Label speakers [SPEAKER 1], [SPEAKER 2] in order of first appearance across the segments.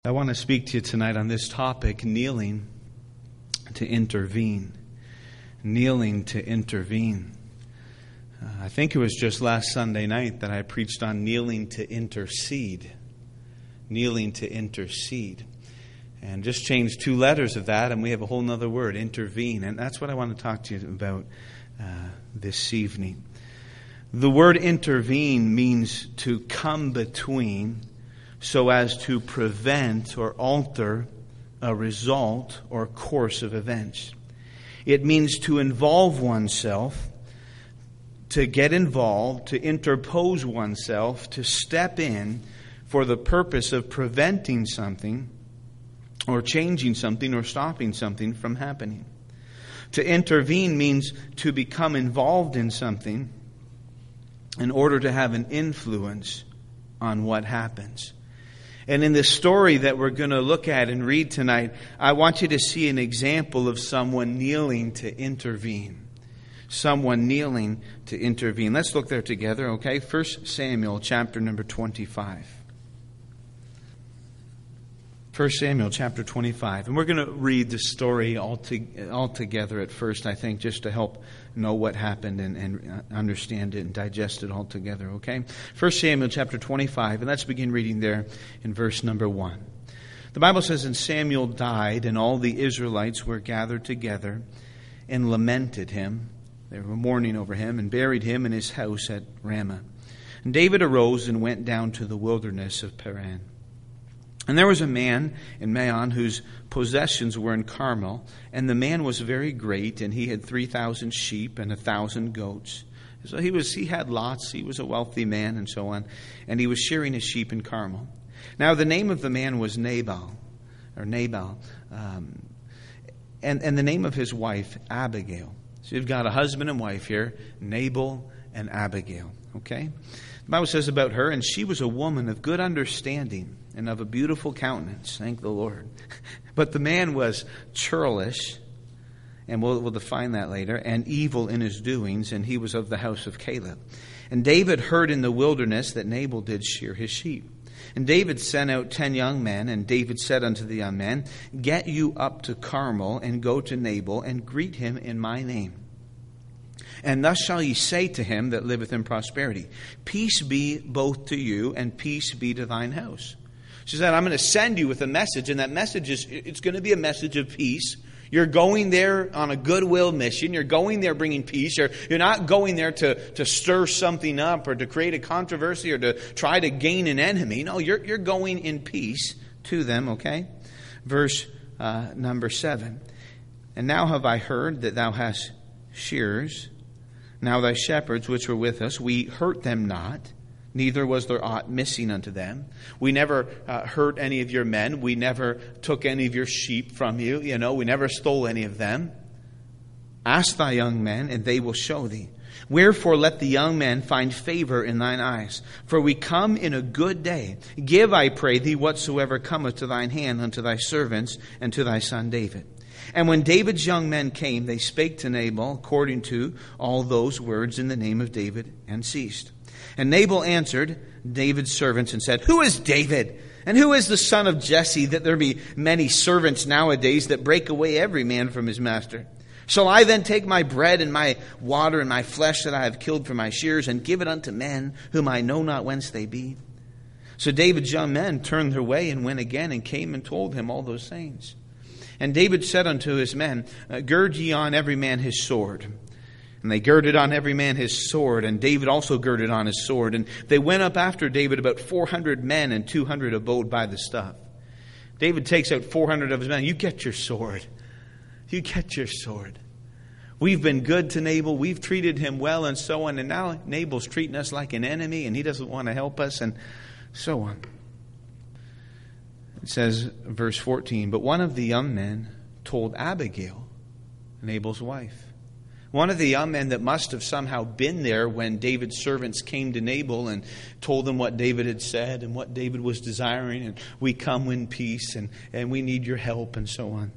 [SPEAKER 1] I want to speak to you tonight on this topic, kneeling to intervene. Kneeling to intervene. I think it was just last Sunday night that I preached on kneeling to intercede. Kneeling to intercede. And just changed 2 letters of that, and we have a whole other word, intervene. And that's what I want to talk to you about this evening. The word intervene means to come between, so as to prevent or alter a result or course of events. It means to involve oneself, to get involved, to interpose oneself, to step in for the purpose of preventing something or changing something or stopping something from happening. To intervene means to become involved in something in order to have an influence on what happens. And in the story that we're going to look at and read tonight, I want you to see an example of someone kneeling to intervene. Someone kneeling to intervene. Let's look there together, okay? 1 Samuel chapter number 25. 1 Samuel chapter 25. And we're going to read the story all together at first, I think, just to help know what happened and understand it and digest it all together, okay? 1 Samuel chapter 25, and let's begin reading there in verse number 1. The Bible says, "And Samuel died, and all the Israelites were gathered together and lamented him." They were mourning over him, and buried him in his house at Ramah. And David arose and went down to the wilderness of Paran. And there was a man in Maon whose possessions were in Carmel, and the man was very great, and he had 3,000 sheep and 1,000 goats. So he had lots, he was a wealthy man, and so on, and he was shearing his sheep in Carmel. Now the name of the man was Nabal, and the name of his wife, Abigail. So you've got a husband and wife here, Nabal and Abigail, okay? The Bible says about her, "And she was a woman of good understanding and of a beautiful countenance." Thank the Lord. But the man was churlish, and we'll define that later, and evil in his doings, and he was of the house of Caleb. And David heard in the wilderness that Nabal did shear his sheep. And David sent out 10 young men, and David said unto the young men, "Get you up to Carmel, and go to Nabal, and greet him in my name. And thus shall ye say to him that liveth in prosperity, Peace be both to you, and peace be to thine house." She said, "I'm going to send you with a message, and that message it's going to be a message of peace. You're going there on a goodwill mission. You're going there bringing peace. You're not going there to stir something up or to create a controversy or to try to gain an enemy. No, you're going in peace to them," okay? Verse number 7. "And now have I heard that thou hast shearers. Now thy shepherds which were with us, we hurt them not, neither was there aught missing unto them. We never hurt any of your men. We never took any of your sheep from you. We never stole any of them. Ask thy young men, and they will show thee. Wherefore let the young men find favor in thine eyes. For we come in a good day. Give, I pray thee, whatsoever cometh to thine hand unto thy servants and to thy son David." And when David's young men came, they spake to Nabal according to all those words in the name of David, and ceased. And Nabal answered David's servants and said, "Who is David? And who is the son of Jesse, that there be many servants nowadays that break away every man from his master? Shall I then take my bread and my water and my flesh that I have killed for my shears, and give it unto men whom I know not whence they be?" So David's young men turned their way and went again, and came and told him all those things. And David said unto his men, "Gird ye on every man his sword." And they girded on every man his sword, and David also girded on his sword. And they went up after David, about 400 men, and 200 abode by the stuff. David takes out 400 of his men. "You get your sword. You get your sword. We've been good to Nabal. We've treated him well," and so on. And now Nabal's treating us like an enemy, and he doesn't want to help us, and so on. It says, verse 14, "But one of the young men told Abigail, Nabal's wife." One of the young men that must have somehow been there when David's servants came to Nabal and told him what David had said and what David was desiring, and "We come in peace, and we need your help," and so on.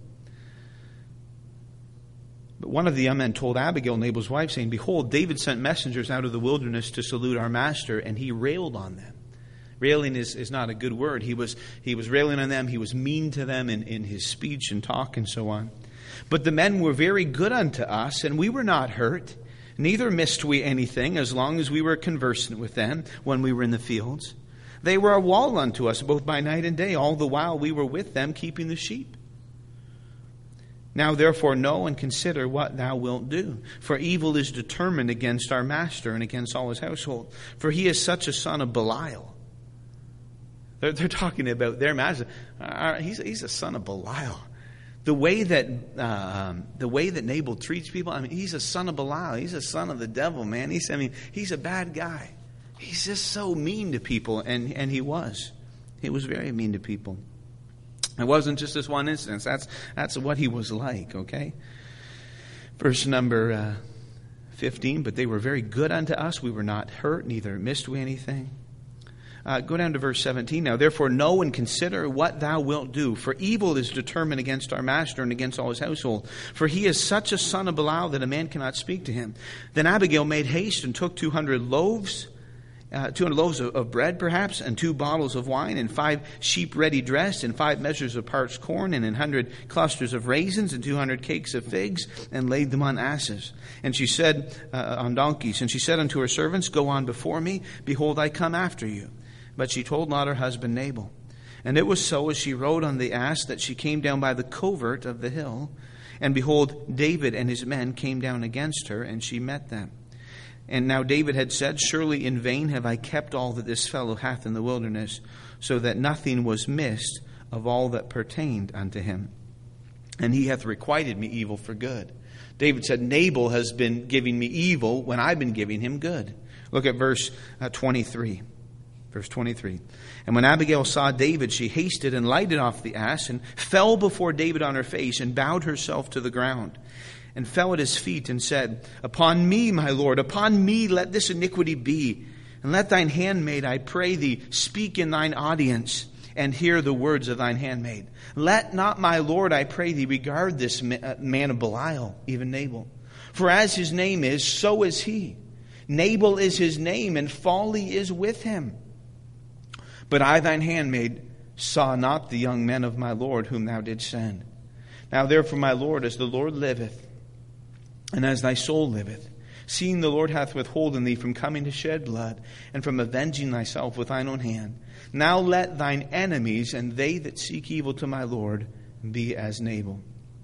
[SPEAKER 1] But one of the young men told Abigail, Nabal's wife, saying, "Behold, David sent messengers out of the wilderness to salute our master, and he railed on them." Railing is not a good word. He was railing on them. He was mean to them in his speech and talk and so on. But the men were very good unto us, and we were not hurt. Neither missed we anything, as long as we were conversant with them when we were in the fields. They were a wall unto us, both by night and day, all the while we were with them, keeping the sheep. Now therefore know and consider what thou wilt do. For evil is determined against our master and against all his household. For he is such a son of Belial. They're talking about their master. He's a son of Belial. The way that Nabal treats people, he's a son of Belial. He's a son of the devil, man. He's a bad guy. He's just so mean to people, and he was. He was very mean to people. It wasn't just this one instance. That's what he was like, okay? Verse number 15, but they were very good unto us. We were not hurt, neither missed we anything. Go down to verse 17. Now, therefore, know and consider what thou wilt do. For evil is determined against our master and against all his household. For he is such a son of Belial that a man cannot speak to him. Then Abigail made haste and took 200 loaves of bread, perhaps, and 2 bottles of wine, and 5 sheep ready dressed, and 5 measures of parched corn, and 100 clusters of raisins, and 200 cakes of figs, and laid them on asses. And she said, on donkeys, and she said unto her servants, go on before me, behold, I come after you. But she told not her husband Nabal. And it was so, as she rode on the ass, that she came down by the covert of the hill. And behold, David and his men came down against her, and she met them. And now David had said, surely in vain have I kept all that this fellow hath in the wilderness, so that nothing was missed of all that pertained unto him. And he hath requited me evil for good. David said, Nabal has been giving me evil when I've been giving him good. Look at verse 23. Verse 23. And when Abigail saw David, she hasted and lighted off the ass, and fell before David on her face, and bowed herself to the ground, and fell at his feet, and said, upon me, my Lord, upon me let this iniquity be. And let thine handmaid, I pray thee, speak in thine audience, and hear the words of thine handmaid. Let not my Lord, I pray thee, regard this man of Belial, even Nabal. For as his name is, so is he. Nabal is his name, and folly is with him. But I, thine handmaid, saw not the young men of my Lord whom thou didst send. Now therefore, my Lord, as the Lord liveth, and as thy soul liveth, seeing the Lord hath withholden thee from coming to shed blood, and from avenging thyself with thine own hand, now let thine enemies and they that seek evil to my Lord be as Nabal.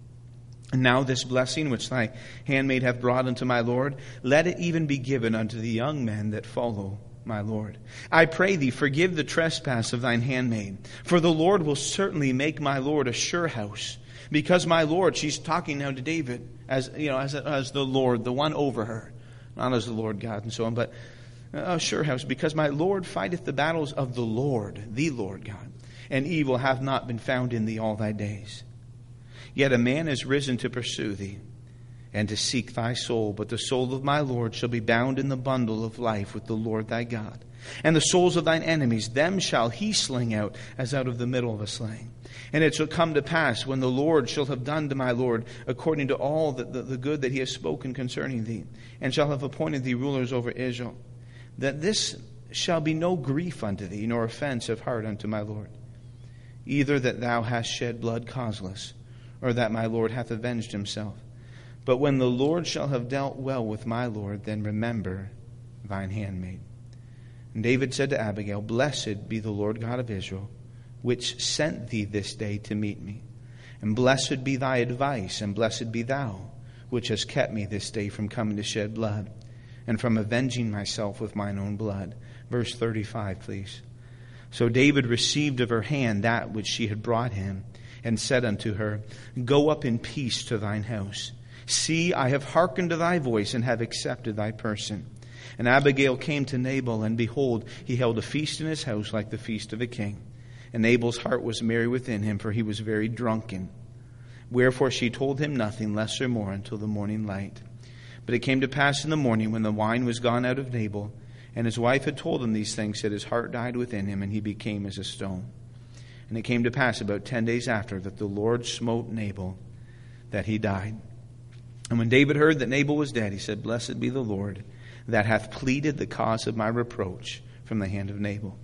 [SPEAKER 1] And now this blessing which thy handmaid hath brought unto my Lord, let it even be given unto the young men that follow my Lord. I pray thee, forgive the trespass of thine handmaid. For the Lord will certainly make my Lord a sure house. Because my Lord, she's talking now to David as the Lord, the one over her. Not as the Lord God and so on, but a sure house. Because my Lord fighteth the battles of the Lord God. And evil hath not been found in thee all thy days. Yet a man is risen to pursue thee, and to seek thy soul. But the soul of my Lord shall be bound in the bundle of life with the Lord thy God. And the souls of thine enemies, them shall he sling out as out of the middle of a sling. And it shall come to pass, when the Lord shall have done to my Lord according to all the good that he has spoken concerning thee, and shall have appointed thee rulers over Israel, that this shall be no grief unto thee, nor offense of heart unto my Lord, either that thou hast shed blood causeless, or that my Lord hath avenged himself. But when the Lord shall have dealt well with my Lord, then remember thine handmaid. And David said to Abigail, blessed be the Lord God of Israel, which sent thee this day to meet me. And blessed be thy advice, and blessed be thou, which hast kept me this day from coming to shed blood, and from avenging myself with mine own blood. Verse 35, please. So David received of her hand that which she had brought him, and said unto her, go up in peace to thine house. See, I have hearkened to thy voice, and have accepted thy person. And Abigail came to Nabal, and behold, he held a feast in his house like the feast of a king. And Nabal's heart was merry within him, for he was very drunken. Wherefore she told him nothing, less or more, until the morning light. But it came to pass in the morning, when the wine was gone out of Nabal, and his wife had told him these things, that his heart died within him, and he became as a stone. And it came to pass about 10 days after, that the Lord smote Nabal, that he died. And when David heard that Nabal was dead, he said, blessed be the Lord, that hath pleaded the cause of my reproach from the hand of Nabal.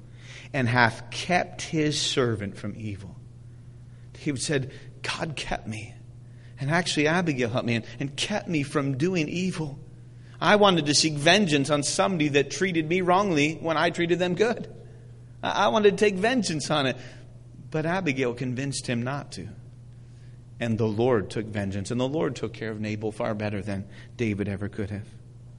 [SPEAKER 1] and hath kept his servant from evil. David said, God kept me. And actually Abigail helped me and kept me from doing evil. I wanted to seek vengeance on somebody that treated me wrongly when I treated them good. I wanted to take vengeance on it. But Abigail convinced him not to. And the Lord took vengeance. And the Lord took care of Nabal far better than David ever could have.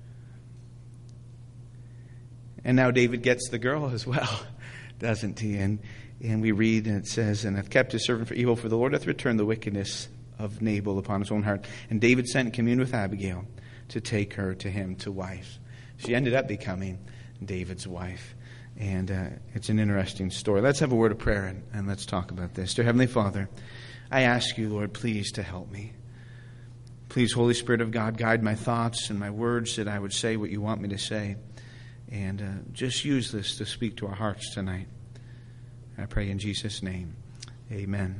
[SPEAKER 1] And now David gets the girl as well, doesn't he? And we read, and it says, and hath kept his servant for evil, for the Lord hath returned the wickedness of Nabal upon his own heart. And David sent and communed with Abigail to take her to him to wife. She ended up becoming David's wife. And it's an interesting story. Let's have a word of prayer and let's talk about this. Dear Heavenly Father, I ask you, Lord, please to help me. Please, Holy Spirit of God, guide my thoughts and my words, that I would say what you want me to say. And just use this to speak to our hearts tonight. I pray in Jesus' name. Amen.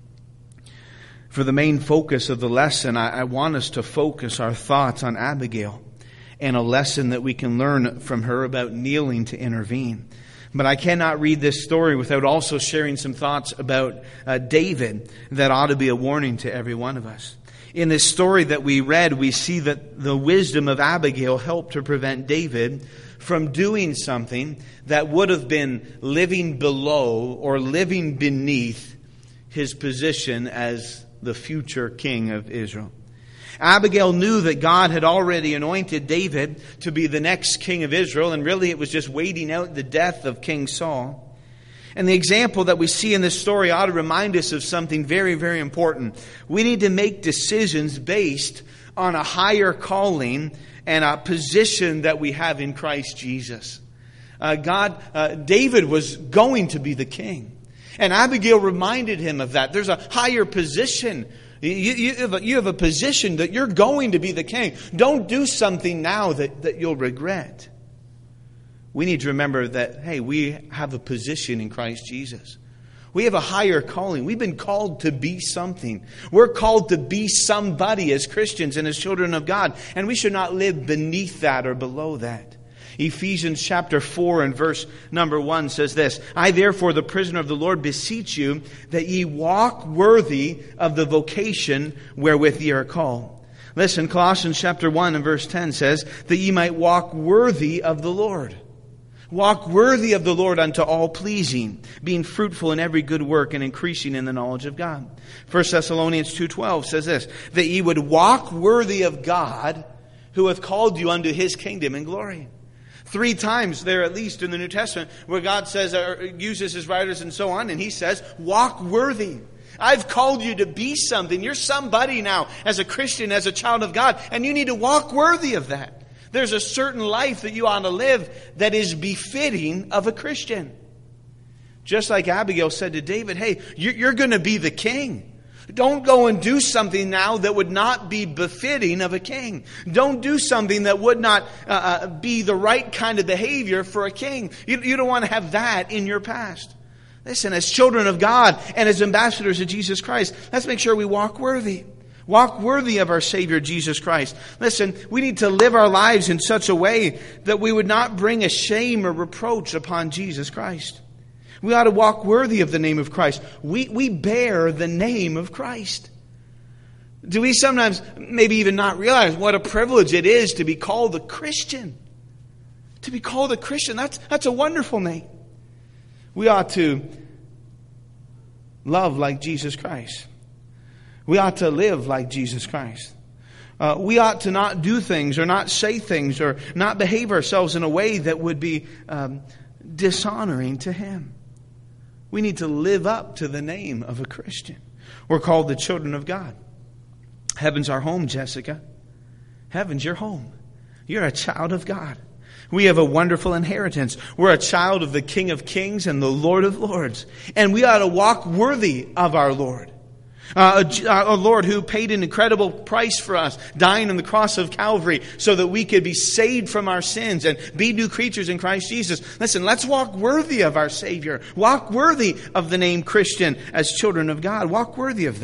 [SPEAKER 1] For the main focus of the lesson, I want us to focus our thoughts on Abigail and a lesson that we can learn from her about kneeling to intervene. But I cannot read this story without also sharing some thoughts about David that ought to be a warning to every one of us. In this story that we read, we see that the wisdom of Abigail helped to prevent David from doing something that would have been living below or living beneath his position as the future king of Israel. Abigail knew that God had already anointed David to be the next king of Israel, and really it was just waiting out the death of King Saul. And the example that we see in this story ought to remind us of something very, very important. We need to make decisions based on a higher calling and a position that we have in Christ Jesus. David was going to be the king. And Abigail reminded him of that. There's a higher position. You have a position that you're going to be the king. Don't do something now that you'll regret. We need to remember that, hey, we have a position in Christ Jesus. We have a higher calling. We've been called to be something. We're called to be somebody as Christians and as children of God. And we should not live beneath that or below that. Ephesians chapter 4 and verse number 1 says this, I therefore, the prisoner of the Lord, beseech you that ye walk worthy of the vocation wherewith ye are called. Listen, Colossians chapter 1 and verse 10 says that ye might walk worthy of the Lord. Walk worthy of the Lord unto all pleasing, being fruitful in every good work and increasing in the knowledge of God. 1 Thessalonians 2:12 says this, that ye would walk worthy of God who hath called you unto his kingdom and glory. 3 times there, at least in the New Testament, where God says, uses his writers and so on, and he says, walk worthy. I've called you to be something. You're somebody now as a Christian, as a child of God, and you need to walk worthy of that. There's a certain life that you ought to live that is befitting of a Christian. Just like Abigail said to David, hey, you're going to be the king. Don't go and do something now that would not be befitting of a king. Don't do something that would not be the right kind of behavior for a king. You don't want to have that in your past. Listen, as children of God and as ambassadors of Jesus Christ, let's make sure we walk worthy. Walk worthy of our Savior, Jesus Christ. Listen, we need to live our lives in such a way that we would not bring a shame or reproach upon Jesus Christ. We ought to walk worthy of the name of Christ. We bear the name of Christ. Do we sometimes maybe even not realize what a privilege it is to be called a Christian? To be called a Christian, that's a wonderful name. We ought to love like Jesus Christ. We ought to live like Jesus Christ. We ought to not do things or not say things or not behave ourselves in a way that would be dishonoring to Him. We need to live up to the name of a Christian. We're called the children of God. Heaven's our home, Jessica. Heaven's your home. You're a child of God. We have a wonderful inheritance. We're a child of the King of Kings and the Lord of Lords. And we ought to walk worthy of our Lord. A Lord who paid an incredible price for us, dying on the cross of Calvary so that we could be saved from our sins and be new creatures in Christ Jesus. Listen, let's walk worthy of our Savior. Walk worthy of the name Christian as children of God. Walk worthy of that.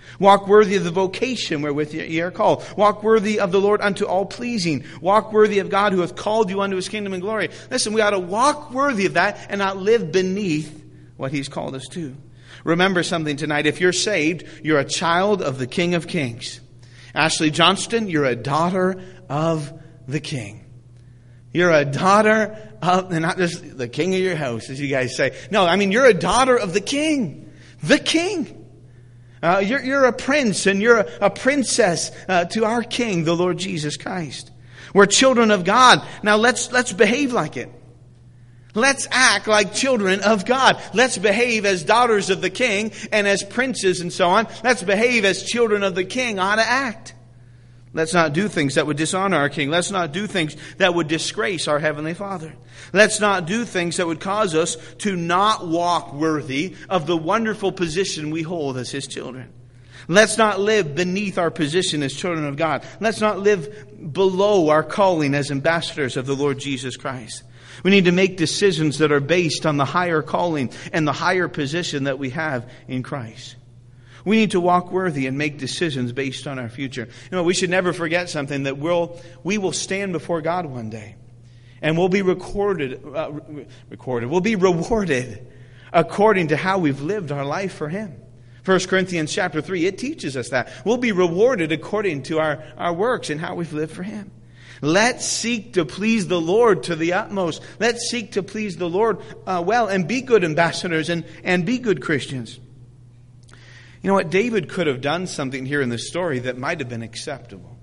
[SPEAKER 1] Walk worthy of the vocation wherewith ye are called. Walk worthy of the Lord unto all pleasing. Walk worthy of God who hath called you unto his kingdom and glory. Listen, we ought to walk worthy of that and not live beneath what he's called us to. Remember something tonight. If you're saved, you're a child of the King of Kings. Ashley Johnston, you're a daughter of the King. You're a daughter of, and not just the king of your house, as you guys say. No, I mean, you're a daughter of the King. The King. You're a prince and you're a princess to our King, the Lord Jesus Christ. We're children of God. Now let's behave like it. Let's act like children of God. Let's behave as daughters of the King and as princes and so on. Let's behave as children of the King ought to act. Let's not do things that would dishonor our King. Let's not do things that would disgrace our Heavenly Father. Let's not do things that would cause us to not walk worthy of the wonderful position we hold as His children. Let's not live beneath our position as children of God. Let's not live below our calling as ambassadors of the Lord Jesus Christ. We need to make decisions that are based on the higher calling and the higher position that we have in Christ. We need to walk worthy and make decisions based on our future. You know, we should never forget something, that we will stand before God one day. And we'll be recorded. We'll be rewarded according to how we've lived our life for Him. 1 Corinthians chapter 3, it teaches us that. We'll be rewarded according to our works and how we've lived for Him. Let's seek to please the Lord to the utmost. Let's seek to please the Lord well and be good ambassadors and be good Christians. You know what? David could have done something here in this story that might have been acceptable.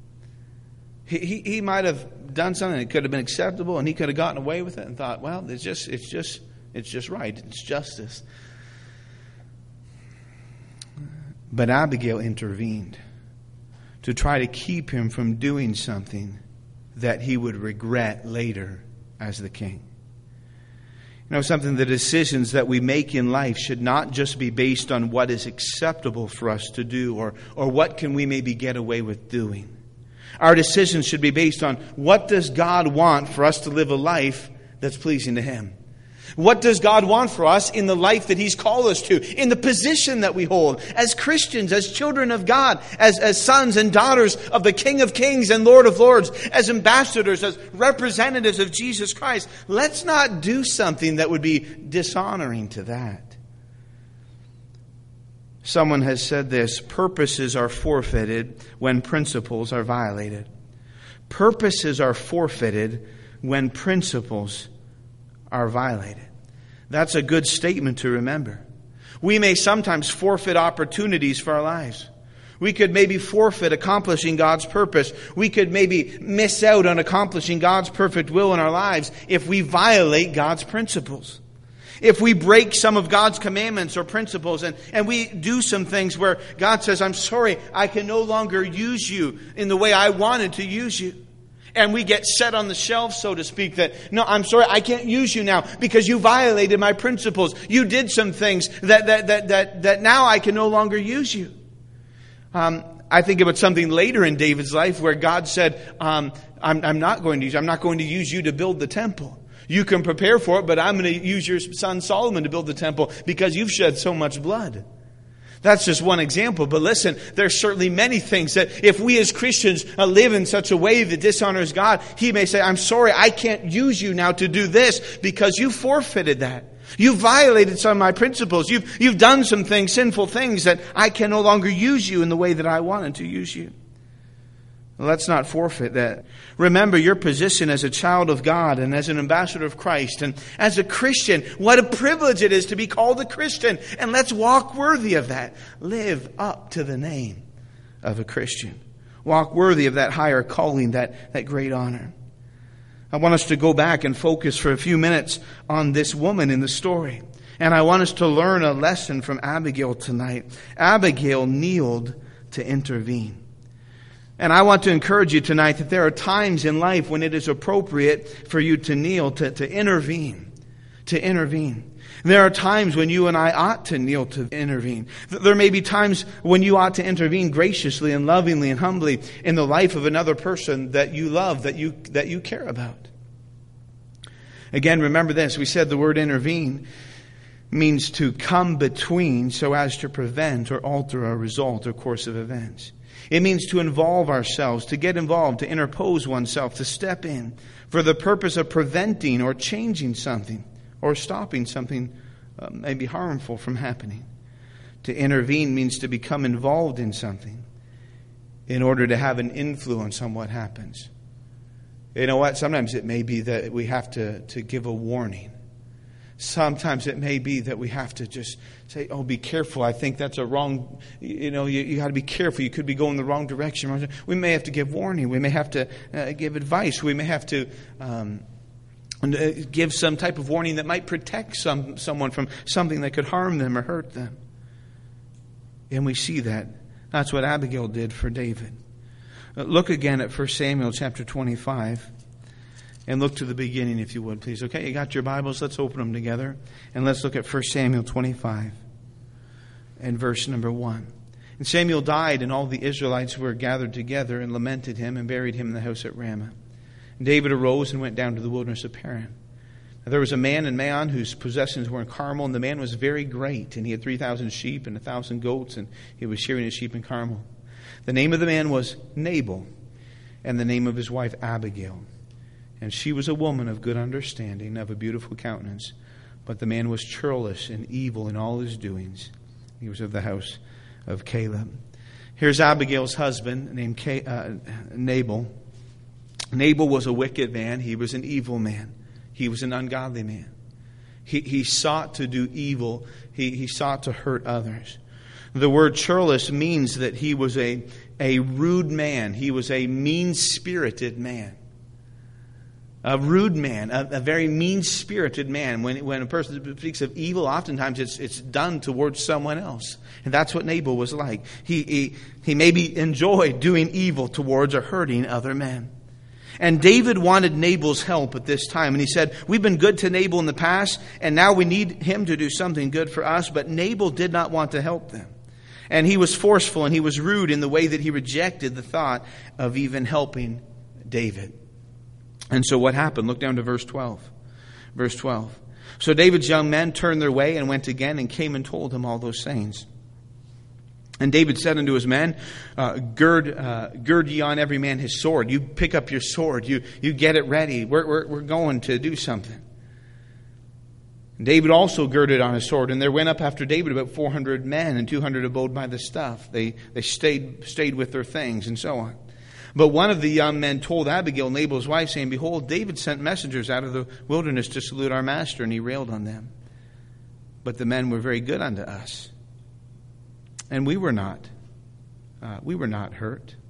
[SPEAKER 1] He might have done something that could have been acceptable, and he could have gotten away with it and thought, well, it's just right. It's justice. But Abigail intervened to try to keep him from doing something that he would regret later as the king. You know something, the decisions that we make in life should not just be based on what is acceptable for us to do or what can we maybe get away with doing. Our decisions should be based on what does God want for us to live a life that's pleasing to Him. What does God want for us in the life that He's called us to, in the position that we hold as Christians, as children of God, as sons and daughters of the King of Kings and Lord of Lords, as ambassadors, as representatives of Jesus Christ. Let's not do something that would be dishonoring to that. Someone has said this: purposes are forfeited when principles are violated. Purposes are forfeited when principles are violated. That's a good statement to remember. We may sometimes forfeit opportunities for our lives. We could maybe forfeit accomplishing God's purpose. We could maybe miss out on accomplishing God's perfect will in our lives if we violate God's principles. If we break some of God's commandments or principles and we do some things where God says, I'm sorry, I can no longer use you in the way I wanted to use you. And we get set on the shelf, so to speak, that, no, I'm sorry, I can't use you now because you violated my principles. You did some things that now I can no longer use you. I think about something later in David's life where God said, I'm not going to use you to build the temple. You can prepare for it, but I'm going to use your son Solomon to build the temple because you've shed so much blood. That's just one example. But listen, there's certainly many things that if we as Christians live in such a way that dishonors God, He may say, I'm sorry, I can't use you now to do this because you forfeited that. You violated some of my principles. You've done some things, sinful things, that I can no longer use you in the way that I wanted to use you. Let's not forfeit that. Remember your position as a child of God and as an ambassador of Christ. And as a Christian, what a privilege it is to be called a Christian. And let's walk worthy of that. Live up to the name of a Christian. Walk worthy of that higher calling, that great honor. I want us to go back and focus for a few minutes on this woman in the story. And I want us to learn a lesson from Abigail tonight. Abigail kneeled to intervene. And I want to encourage you tonight that there are times in life when it is appropriate for you to kneel, to intervene. To intervene. There are times when you and I ought to kneel to intervene. There may be times when you ought to intervene graciously and lovingly and humbly in the life of another person that you love, that you care about. Again, remember this. We said the word intervene. means to come between so as to prevent or alter a result or course of events. It means to involve ourselves, to get involved, to interpose oneself, to step in for the purpose of preventing or changing something or stopping something maybe harmful from happening. To intervene means to become involved in something in order to have an influence on what happens. You know what? Sometimes it may be that we have to give a warning. Sometimes it may be that we have to just say, oh, be careful. I think that's a wrong, you got to be careful. You could be going the wrong direction. We may have to give warning. We may have to give advice. We may have to give some type of warning that might protect someone from something that could harm them or hurt them. And we see that. That's what Abigail did for David. Look again at 1 Samuel chapter 25. And look to the beginning, if you would, please. Okay, you got your Bibles? Let's open them together. And let's look at 1 Samuel 25 and verse number 1. And Samuel died, and all the Israelites were gathered together and lamented him and buried him in the house at Ramah. And David arose and went down to the wilderness of Paran. Now, there was a man in Maon whose possessions were in Carmel, and the man was very great. And he had 3,000 sheep and 1,000 goats, and he was shearing his sheep in Carmel. The name of the man was Nabal, and the name of his wife Abigail. And she was a woman of good understanding, of a beautiful countenance. But the man was churlish and evil in all his doings. He was of the house of Caleb. Here's Abigail's husband named Nabal. Nabal was a wicked man. He was an evil man. He was an ungodly man. He sought to do evil. He sought to hurt others. The word churlish means that he was a rude man. He was a mean-spirited man. A rude man, a very mean-spirited man. When a person speaks of evil, oftentimes it's done towards someone else. And that's what Nabal was like. He maybe enjoyed doing evil towards or hurting other men. And David wanted Nabal's help at this time. And he said, we've been good to Nabal in the past, and now we need him to do something good for us. But Nabal did not want to help them. And he was forceful and he was rude in the way that he rejected the thought of even helping David. And so what happened? Look down to verse 12. Verse 12. So David's young men turned their way and went again and came and told him all those things. And David said unto his men, gird ye on every man his sword. You pick up your sword. You get it ready. We're going to do something. And David also girded on his sword, and there went up after David about 400 men, and 200 abode by the stuff. They stayed with their things, and so on. But one of the young men told Abigail, Nabal's wife, saying, behold, David sent messengers out of the wilderness to salute our master, and he railed on them. But the men were very good unto us, and we were not hurt.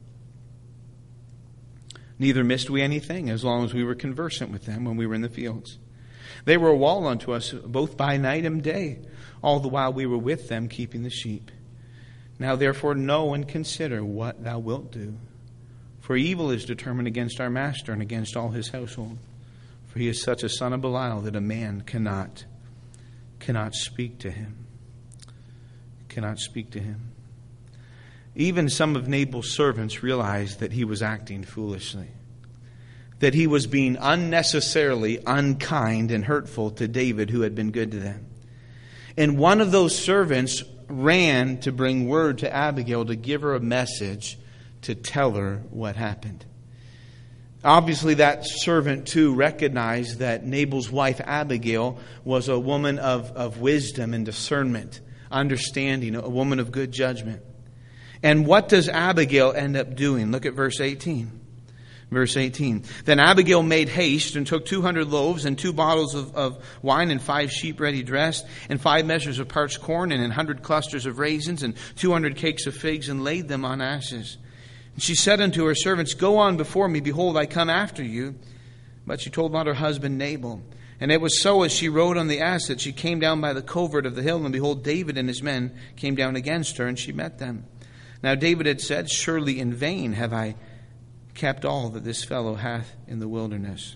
[SPEAKER 1] Neither missed we anything, as long as we were conversant with them when we were in the fields. They were a wall unto us, both by night and day, all the while we were with them, keeping the sheep. Now therefore know and consider what thou wilt do. For evil is determined against our master and against all his household. For he is such a son of Belial that a man cannot speak to him. Cannot speak to him. Even some of Nabal's servants realized that he was acting foolishly. That he was being unnecessarily unkind and hurtful to David, who had been good to them. And one of those servants ran to bring word to Abigail to give her a message to tell her what happened. Obviously, that servant, too, recognized that Nabal's wife, Abigail, was a woman of wisdom and discernment, understanding, a woman of good judgment. And what does Abigail end up doing? Look at verse 18. Verse 18. Then Abigail made haste and took 200 loaves and 2 bottles of wine and 5 sheep ready dressed and 5 measures of parched corn and 100 clusters of raisins and 200 cakes of figs and laid them on ashes. And she said unto her servants, go on before me, behold, I come after you. But she told not her husband Nabal. And it was so, as she rode on the ass, that she came down by the covert of the hill, and behold, David and his men came down against her, and she met them. Now David had said, surely in vain have I kept all that this fellow hath in the wilderness,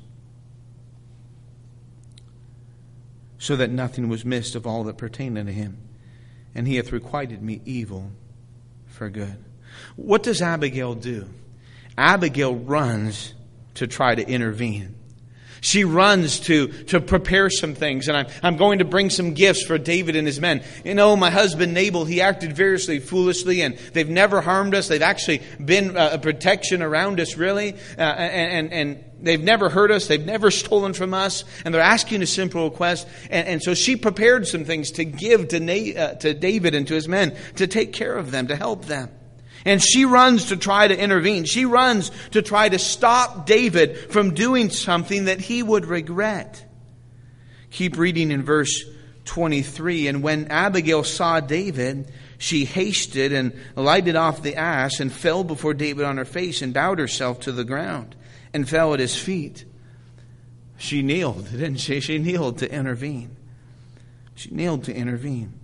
[SPEAKER 1] so that nothing was missed of all that pertained unto him. And he hath requited me evil for good. What does Abigail do? Abigail runs to try to intervene. She runs to prepare some things, and I'm going to bring some gifts for David and his men. You know, my husband Nabal, he acted variously, foolishly, and they've never harmed us. They've actually been a protection around us, really, and they've never hurt us. They've never stolen from us, and they're asking a simple request. And so she prepared some things to give to David and to his men, to take care of them, to help them. And she runs to try to intervene. She runs to try to stop David from doing something that he would regret. Keep reading in verse 23. And when Abigail saw David, she hasted and lighted off the ass and fell before David on her face and bowed herself to the ground and fell at his feet. She kneeled, didn't she? She kneeled to intervene. She kneeled to intervene.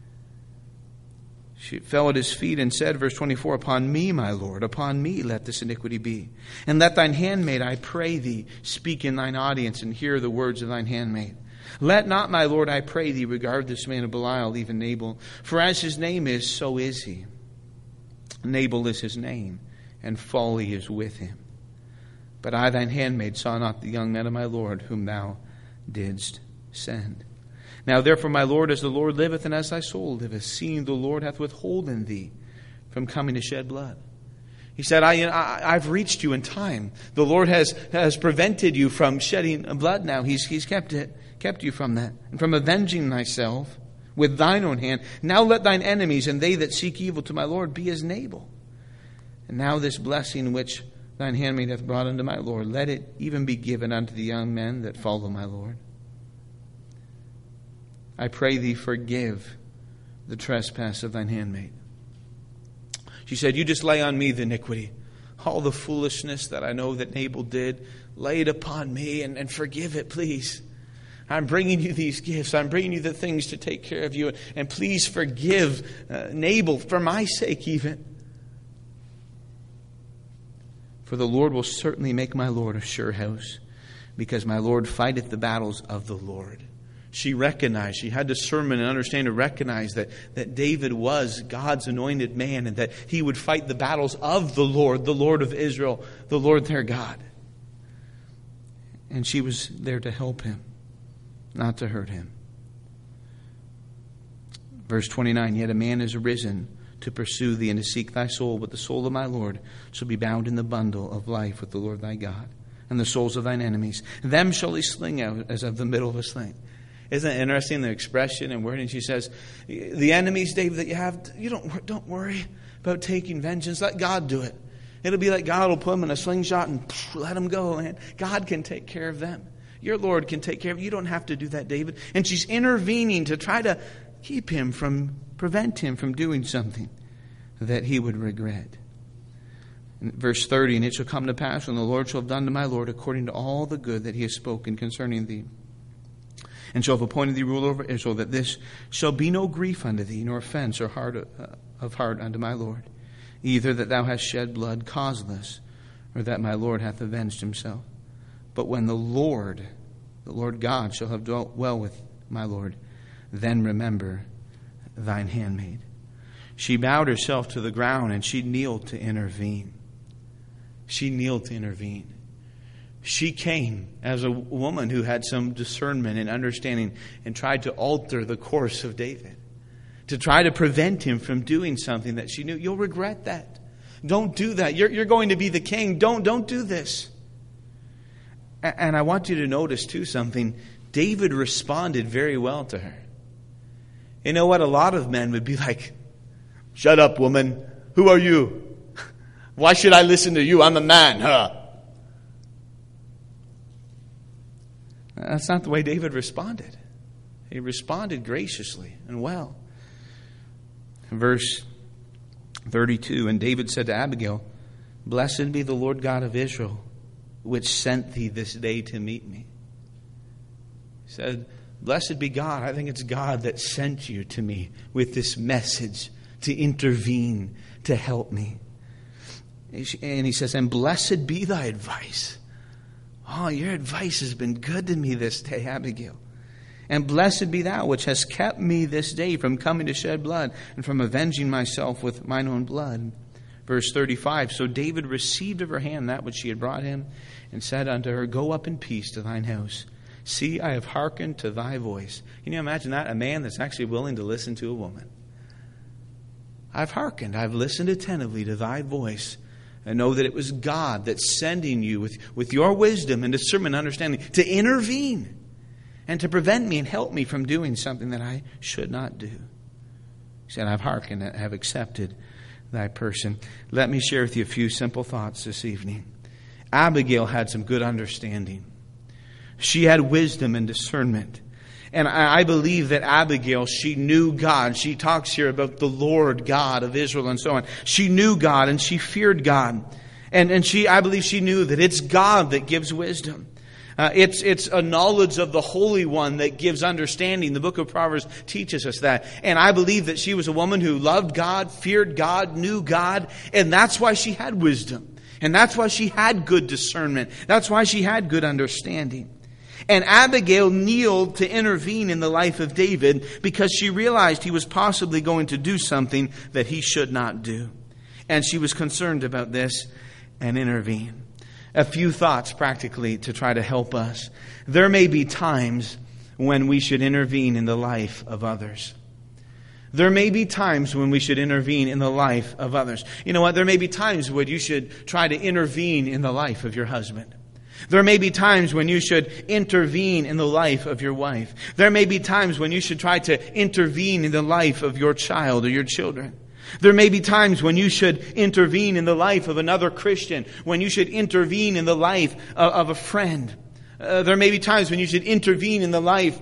[SPEAKER 1] She fell at his feet and said, verse 24, "Upon me, my Lord, upon me let this iniquity be. And let thine handmaid, I pray thee, speak in thine audience and hear the words of thine handmaid. Let not, my Lord, I pray thee, regard this man of Belial, even Nabal. For as his name is, so is he. Nabal is his name, and folly is with him. But I, thine handmaid, saw not the young men of my Lord, whom thou didst send. Now therefore, my Lord, as the Lord liveth and as thy soul liveth, seeing the Lord hath withholden thee from coming to shed blood." He said, I've reached you in time. The Lord has prevented you from shedding blood now. He's kept you from that, and from avenging thyself with thine own hand. Now let thine enemies and they that seek evil to my Lord be as Nabal. And now this blessing which thine handmaid hath brought unto my Lord, let it even be given unto the young men that follow my Lord. I pray thee, forgive the trespass of thine handmaid. She said, you just lay on me the iniquity. All the foolishness that I know that Nabal did, lay it upon me and forgive it, please. I'm bringing you these gifts. I'm bringing you the things to take care of you. And please forgive Nabal for my sake even. For the Lord will certainly make my Lord a sure house, because my Lord fighteth the battles of the Lord. She recognized, she had discernment and understanding to recognize that David was God's anointed man and that he would fight the battles of the Lord of Israel, the Lord their God. And she was there to help him, not to hurt him. Verse 29, yet a man is arisen to pursue thee and to seek thy soul, but the soul of my Lord shall be bound in the bundle of life with the Lord thy God, and the souls of thine enemies. Them shall he sling out as of the middle of a sling. Isn't it interesting, the expression and wording? She says, the enemies, David, that you have, you don't worry about taking vengeance. Let God do it. It'll be like God will put them in a slingshot and let them go, man. God can take care of them. Your Lord can take care of you. You don't have to do that, David. And she's intervening to try to prevent him from doing something that he would regret. In verse 30, and it shall come to pass when the Lord shall have done to my Lord according to all the good that he has spoken concerning thee, and shall have appointed thee ruler over Israel, that this shall be no grief unto thee, nor offense or of heart unto my Lord, either that thou hast shed blood causeless, or that my Lord hath avenged himself. But when the Lord God, shall have dwelt well with my Lord, then remember thine handmaid. She bowed herself to the ground, and she kneeled to intervene. She kneeled to intervene. She came as a woman who had some discernment and understanding and tried to alter the course of David, to try to prevent him from doing something that she knew. You'll regret that. Don't do that. You're going to be the king. Don't do this. And I want you to notice too something. David responded very well to her. You know what? A lot of men would be like, shut up, woman. Who are you? Why should I listen to you? I'm a man, huh? That's not the way David responded. He responded graciously and well. Verse 32, and David said to Abigail, blessed be the Lord God of Israel, which sent thee this day to meet me. He said, blessed be God. I think it's God that sent you to me with this message to intervene, to help me. And he says, and blessed be thy advice. Oh, your advice has been good to me this day, Abigail. And blessed be thou, which hast kept me this day from coming to shed blood and from avenging myself with mine own blood. Verse 35, so David received of her hand that which she had brought him, and said unto her, go up in peace to thine house. See, I have hearkened to thy voice. Can you imagine that? A man that's actually willing to listen to a woman. I've hearkened, I've listened attentively to thy voice, and know that it was God that's sending you with your wisdom and discernment and understanding to intervene and to prevent me and help me from doing something that I should not do. He said, I've hearkened, I have accepted thy person. Let me share with you a few simple thoughts this evening. Abigail had some good understanding. She had wisdom and discernment. And I believe that Abigail, she knew God. She talks here about the Lord God of Israel and so on. She knew God and she feared God. And I believe she knew that it's God that gives wisdom. It's a knowledge of the Holy One that gives understanding. The book of Proverbs teaches us that. And I believe that she was a woman who loved God, feared God, knew God. And that's why she had wisdom. And that's why she had good discernment. That's why she had good understanding. And Abigail kneeled to intervene in the life of David because she realized he was possibly going to do something that he should not do. And she was concerned about this and intervened. A few thoughts practically to try to help us. There may be times when we should intervene in the life of others. There may be times when we should intervene in the life of others. You know what? There may be times when you should try to intervene in the life of your husband. There may be times when you should intervene in the life of your wife. There may be times when you should try to intervene in the life of your child or your children. There may be times when you should intervene in the life of another Christian, when you should intervene in the life of a friend. There may be times when you should intervene in the life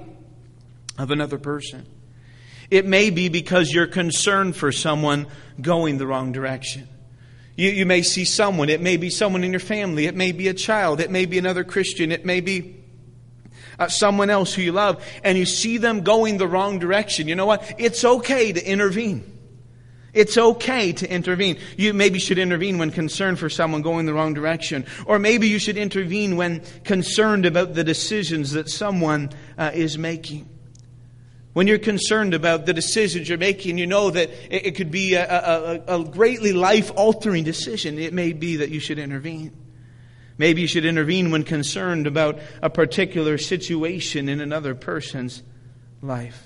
[SPEAKER 1] of another person. It may be because you're concerned for someone going the wrong direction. You may see someone. It may be someone in your family. It may be a child. It may be another Christian. It may be someone else who you love. And you see them going the wrong direction. You know what? It's okay to intervene. It's okay to intervene. You maybe should intervene when concerned for someone going the wrong direction. Or maybe you should intervene when concerned about the decisions that someone is making. When you're concerned about the decisions you're making, you know that it could be a greatly life-altering decision. It may be that you should intervene. Maybe you should intervene when concerned about a particular situation in another person's life.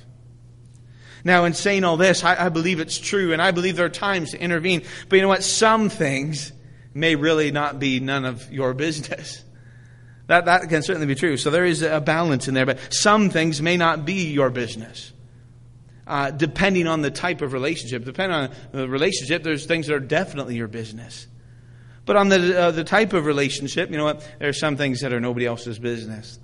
[SPEAKER 1] Now, in saying all this, I believe it's true, and I believe there are times to intervene. But you know what? Some things may really not be none of your business. That can certainly be true. So there is a balance in there. But some things may not be your business. Depending on the type of relationship. Depending on the relationship, there's things that are definitely your business. But on the type of relationship, you know what? There are some things that are nobody else's business.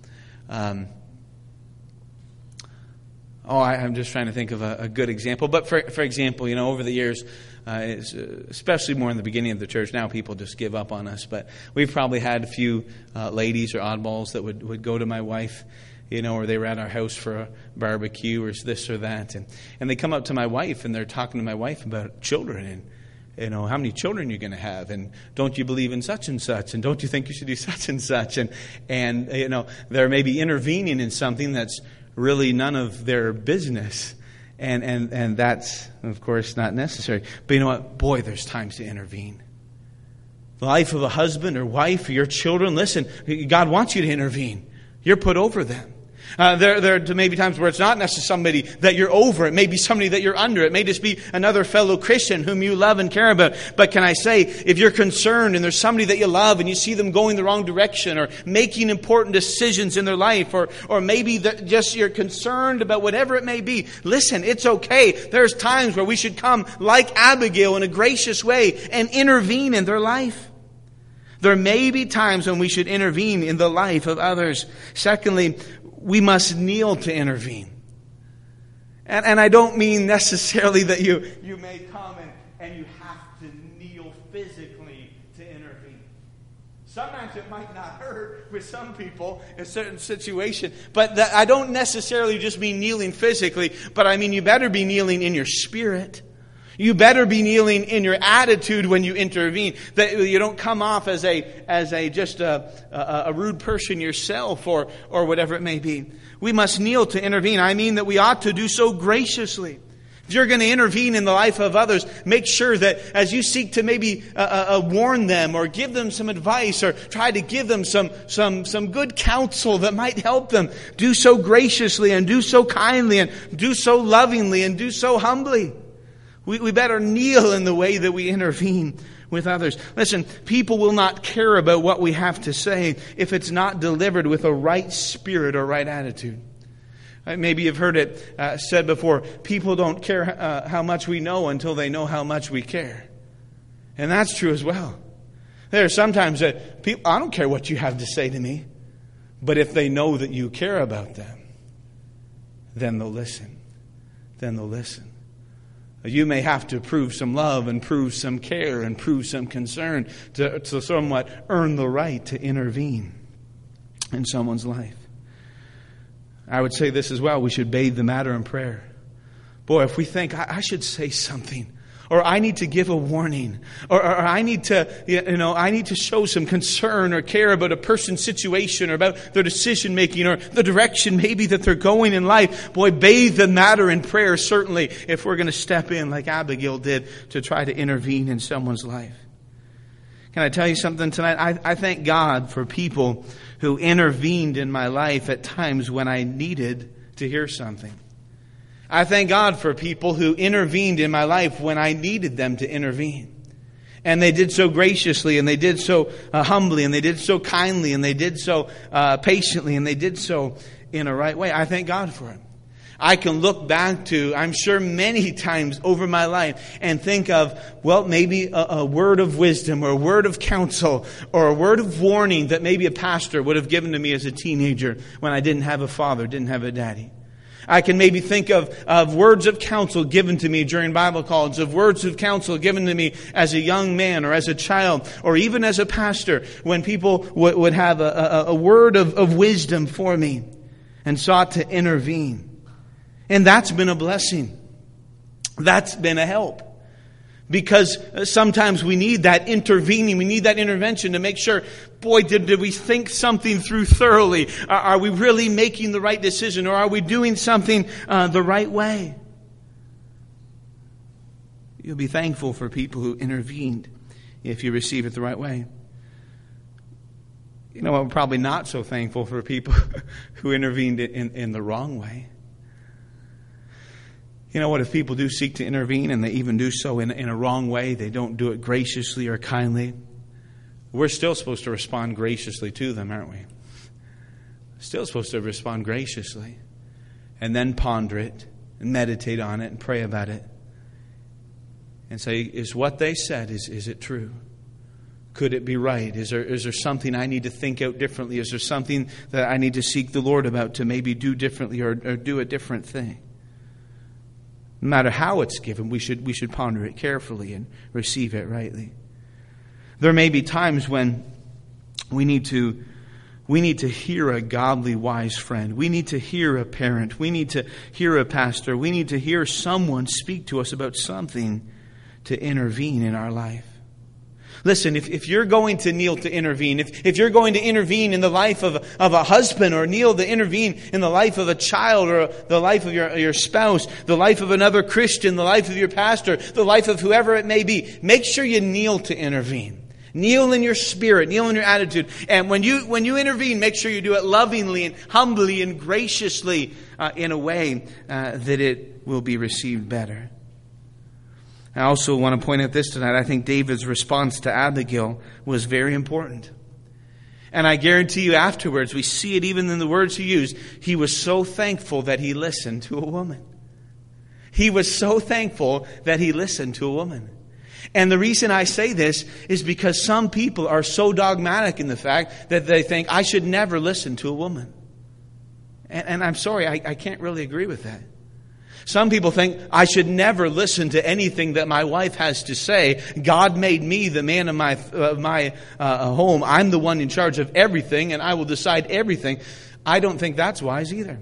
[SPEAKER 1] I'm just trying to think of a good example. But for example, you know, over the years, especially more in the beginning of the church, now people just give up on us. But we've probably had a few ladies or oddballs that would go to my wife, you know, or they were at our house for a barbecue or this or that. And they come up to my wife and they're talking to my wife about children and, you know, how many children you're going to have, and don't you believe in such and such, and don't you think you should do such and such, and you know, they're maybe intervening in something that's really none of their business, and that's of course not necessary. But you know what? Boy, there's times to intervene. The life of a husband or wife or your children. Listen, God wants you to intervene. You're put over them. There may be times where it's not necessarily somebody that you're over. It may be somebody that you're under. It may just be another fellow Christian whom you love and care about. But can I say, if you're concerned and there's somebody that you love and you see them going the wrong direction or making important decisions in their life, or maybe just you're concerned about whatever it may be, listen, it's okay. There's times where we should come like Abigail in a gracious way and intervene in their life. There may be times when we should intervene in the life of others. Secondly, we must kneel to intervene. And I don't mean necessarily that you may come and you have to kneel physically to intervene. Sometimes it might not hurt with some people in a certain situation. But I don't necessarily just mean kneeling physically, but I mean you better be kneeling in your spirit. You better be kneeling in your attitude when you intervene. That you don't come off as just a rude person yourself or whatever it may be. We must kneel to intervene. I mean that we ought to do so graciously. If you're going to intervene in the life of others, make sure that as you seek to maybe warn them or give them some advice or try to give them some good counsel that might help them, do so graciously and do so kindly and do so lovingly and do so humbly. We better kneel in the way that we intervene with others. Listen, people will not care about what we have to say if it's not delivered with a right spirit or right attitude. Maybe you've heard it said before, people don't care how much we know until they know how much we care. And that's true as well. There are sometimes that people, I don't care what you have to say to me, but if they know that you care about them, then they'll listen. Then they'll listen. You may have to prove some love and prove some care and prove some concern to somewhat earn the right to intervene in someone's life. I would say this as well. We should bathe the matter in prayer. Boy, if we think, I should say something, or I need to give a warning, or I need to show some concern or care about a person's situation or about their decision making or the direction maybe that they're going in life. Boy, bathe the matter in prayer, certainly, if we're going to step in like Abigail did to try to intervene in someone's life. Can I tell you something tonight? I thank God for people who intervened in my life at times when I needed to hear something. I thank God for people who intervened in my life when I needed them to intervene. And they did so graciously, and they did so humbly, and they did so kindly, and they did so patiently, and they did so in a right way. I thank God for it. I can look back to, I'm sure many times over my life and think of, well, maybe a word of wisdom or a word of counsel or a word of warning that maybe a pastor would have given to me as a teenager when I didn't have a father, didn't have a daddy. I can maybe think of words of counsel given to me during Bible college, of words of counsel given to me as a young man or as a child or even as a pastor when people would have a word of wisdom for me and sought to intervene. And that's been a blessing. That's been a help. Because sometimes we need that intervening, we need that intervention to make sure, boy, did we think something through thoroughly? Are we really making the right decision? Or are we doing something the right way? You'll be thankful for people who intervened if you receive it the right way. You know what, we're probably not so thankful for people who intervened in the wrong way. You know what, if people do seek to intervene and they even do so in a wrong way, they don't do it graciously or kindly, we're still supposed to respond graciously to them, aren't we? Still supposed to respond graciously and then ponder it and meditate on it and pray about it and say, is what they said, is it true? Could it be right? Is there something I need to think out differently? Is there something that I need to seek the Lord about to maybe do differently or do a different thing? No matter how it's given, we should ponder it carefully and receive it rightly. There may be times when we need to hear a godly, wise friend. We need to hear a parent. We need to hear a pastor. We need to hear someone speak to us about something to intervene in our life. Listen, if you're going to kneel to intervene, if you're going to intervene in the life of a husband or kneel to intervene in the life of a child or the life of your spouse, the life of another Christian, the life of your pastor, the life of whoever it may be, make sure you kneel to intervene. Kneel in your spirit, kneel in your attitude. And when you intervene, make sure you do it lovingly and humbly and graciously in a way that it will be received better. I also want to point out this tonight. I think David's response to Abigail was very important. And I guarantee you afterwards, we see it even in the words he used. He was so thankful that he listened to a woman. He was so thankful that he listened to a woman. And the reason I say this is because some people are so dogmatic in the fact that they think, I should never listen to a woman. And I'm sorry, I can't really agree with that. Some people think I should never listen to anything that my wife has to say. God made me the man of my home. I'm the one in charge of everything, and I will decide everything. I don't think that's wise either.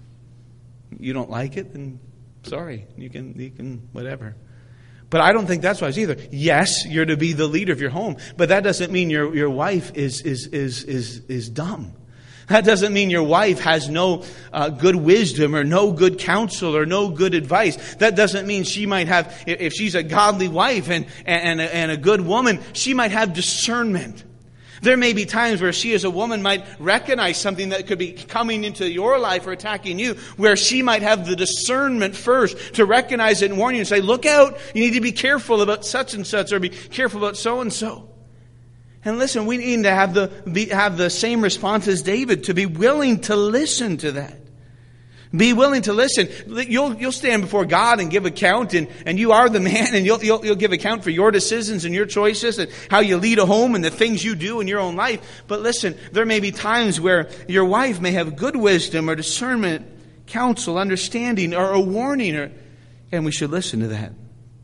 [SPEAKER 1] You don't like it, then sorry, you can whatever. But I don't think that's wise either. Yes, you're to be the leader of your home, but that doesn't mean your wife is dumb. That doesn't mean your wife has no good wisdom or no good counsel or no good advice. That doesn't mean she might have, if she's a godly wife and a good woman, she might have discernment. There may be times where she as a woman might recognize something that could be coming into your life or attacking you, where she might have the discernment first to recognize it and warn you and say, look out, you need to be careful about such and such, or be careful about so and so. And listen, we need to have the same response as David, to be willing to listen to that. Be willing to listen. You'll stand before God and give account, and you are the man, and you'll give account for your decisions and your choices and how you lead a home and the things you do in your own life. But listen, there may be times where your wife may have good wisdom or discernment, counsel, understanding, or a warning, and we should listen to that.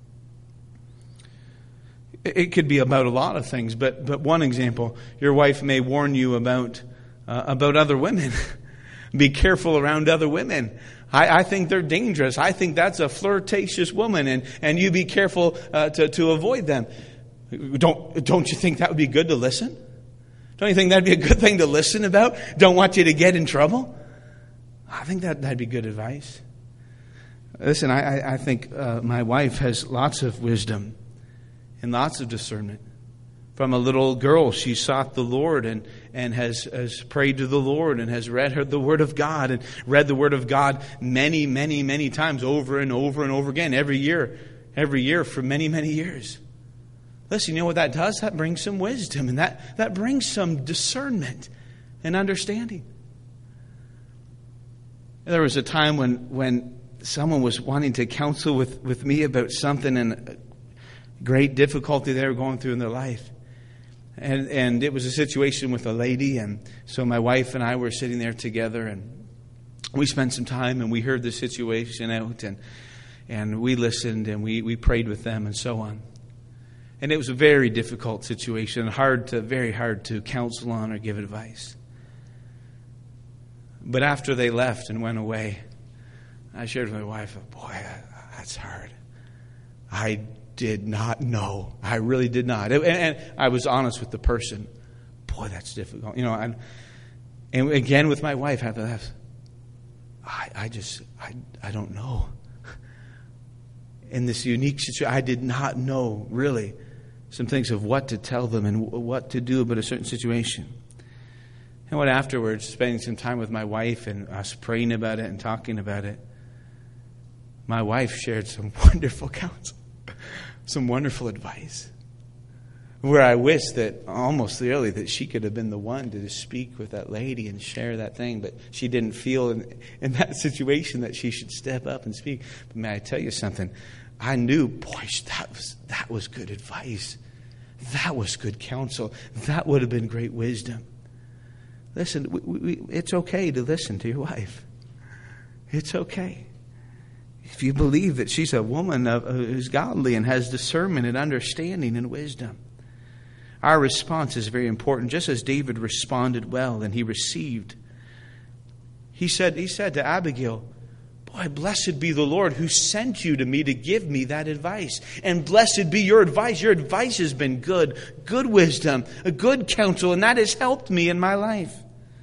[SPEAKER 1] It could be about a lot of things, but one example, your wife may warn you about other women. Be careful around other women. I think they're dangerous. I think that's a flirtatious woman, and you be careful to avoid them. Don't you think that would be good to listen? Don't you think that'd be a good thing to listen about? Don't want you to get in trouble? I think that'd be good advice. Listen, I think my wife has lots of wisdom and lots of discernment. From a little girl, she sought the Lord and has prayed to the Lord and has read the Word of God and read the Word of God many, many, many times over and over and over again, every year for many, many years. Listen, you know what that does? That brings some wisdom, and that brings some discernment and understanding. There was a time when someone was wanting to counsel with me about something and great difficulty they were going through in their life. And it was a situation with a lady, and so my wife and I were sitting there together, and we spent some time, and we heard the situation out, and we listened, and we prayed with them, and so on. And it was a very difficult situation, very hard to counsel on or give advice. But after they left and went away, I shared with my wife, boy, that's hard. I did not know. I really did not. And I was honest with the person. Boy, that's difficult. You know, and again with my wife, after that, I don't know. In this unique situation, I did not know really some things of what to tell them and what to do about a certain situation. And what afterwards, spending some time with my wife and us praying about it and talking about it, my wife shared some wonderful counsel. Some wonderful advice, where I wish that almost really that she could have been the one to speak with that lady and share that thing, but she didn't feel in that situation that she should step up and speak. But may I tell you something? I knew, boy, that was good advice. That was good counsel. That would have been great wisdom. Listen, it's okay to listen to your wife. It's okay. If you believe that she's a woman who's godly and has discernment and understanding and wisdom. Our response is very important. Just as David responded well and he received. He said to Abigail, boy, blessed be the Lord who sent you to me to give me that advice. And blessed be your advice. Your advice has been good wisdom, a good counsel, and that has helped me in my life.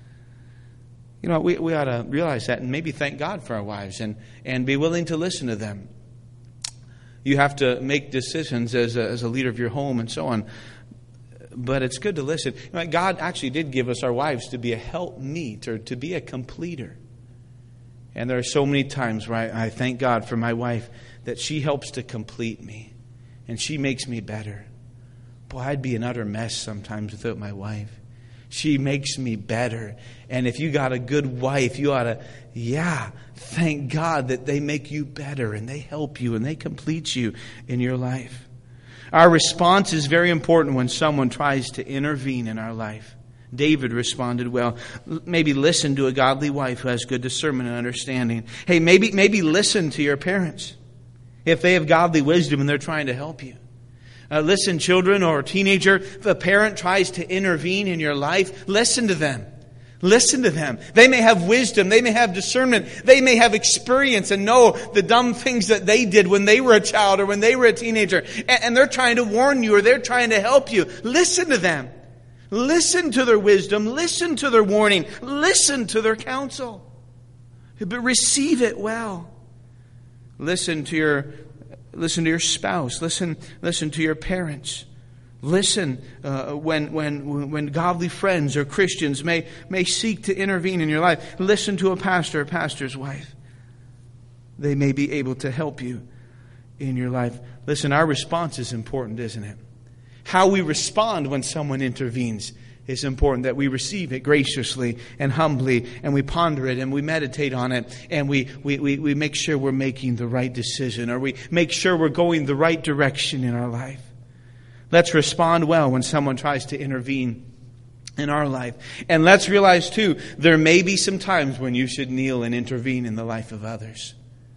[SPEAKER 1] You know, we ought to realize that and maybe thank God for our wives and be willing to listen to them. You have to make decisions as a leader of your home and so on. But it's good to listen. You know, God actually did give us our wives to be a helpmeet or to be a completer. And there are so many times where I thank God for my wife that she helps to complete me. And she makes me better. Boy, I'd be an utter mess sometimes without my wife. She makes me better. And if you got a good wife, you ought to, thank God that they make you better and they help you and they complete you in your life. Our response is very important when someone tries to intervene in our life. David responded well. Maybe listen to a godly wife who has good discernment and understanding. Hey, maybe listen to your parents if they have godly wisdom and they're trying to help you. Listen, children or teenager, if a parent tries to intervene in your life, listen to them. Listen to them. They may have wisdom. They may have discernment. They may have experience and know the dumb things that they did when they were a child or when they were a teenager. And they're trying to warn you or they're trying to help you. Listen to them. Listen to their wisdom. Listen to their warning. Listen to their counsel. But receive it well. Listen to your spouse. Listen to your parents. Listen when godly friends or Christians may seek to intervene in your life. Listen to a pastor, a pastor's wife. They may be able to help you in your life. Listen, our response is important, isn't it? How we respond when someone intervenes is important, that we receive it graciously and humbly, and we ponder it and we meditate on it, and we make sure we're making the right decision, or we make sure we're going the right direction in our life. Let's respond well when someone tries to intervene in our life. And let's realize too, there may be some times when you should kneel and intervene in the life of others.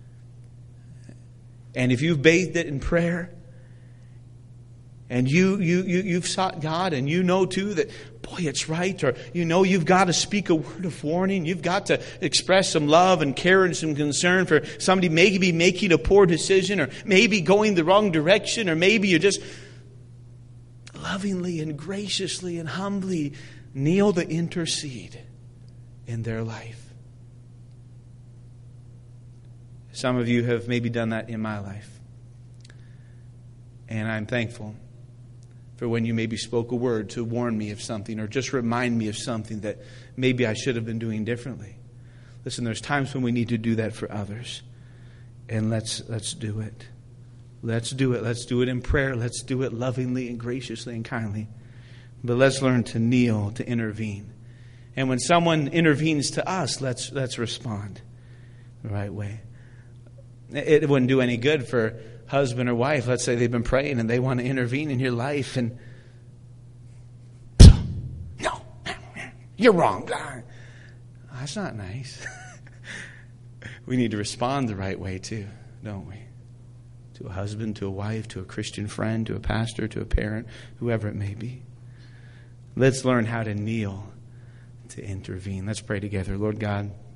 [SPEAKER 1] And if you've bathed it in prayer, and you've sought God, and you know too that, boy, it's right, or you know you've got to speak a word of warning, you've got to express some love and care and some concern for somebody maybe making a poor decision, or maybe going the wrong direction, or maybe you're just lovingly and graciously and humbly kneel to intercede in their life. Some of you have maybe done that in my life. And I'm thankful for when you maybe spoke a word to warn me of something, or just remind me of something that maybe I should have been doing differently. Listen, there's times when we need to do that for others. And let's do it. Let's do it. Let's do it in prayer. Let's do it lovingly and graciously and kindly. But let's learn to kneel, to intervene. And when someone intervenes to us, let's respond the right way. It wouldn't do any good for husband or wife. Let's say they've been praying and they want to intervene in your life, and no, you're wrong. That's not nice. We need to respond the right way too, don't we? To a husband, to a wife, to a Christian friend, to a pastor, to a parent, whoever it may be. Let's learn how to kneel to intervene. Let's pray together. Lord God,